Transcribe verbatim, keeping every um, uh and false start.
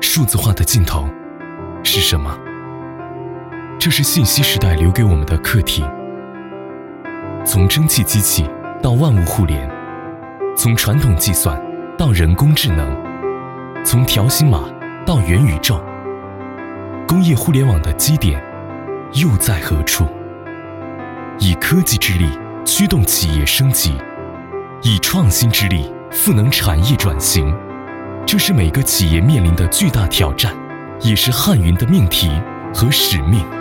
数字化的尽头是什么？这是信息时代留给我们的课题。从蒸汽机器到万物互联，从传统计算到人工智能，从条形码到元宇宙，工业互联网的基点又在何处？以科技之力驱动企业升级，以创新之力赋能产业转型，这是每个企业面临的巨大挑战，也是汉云的命题和使命。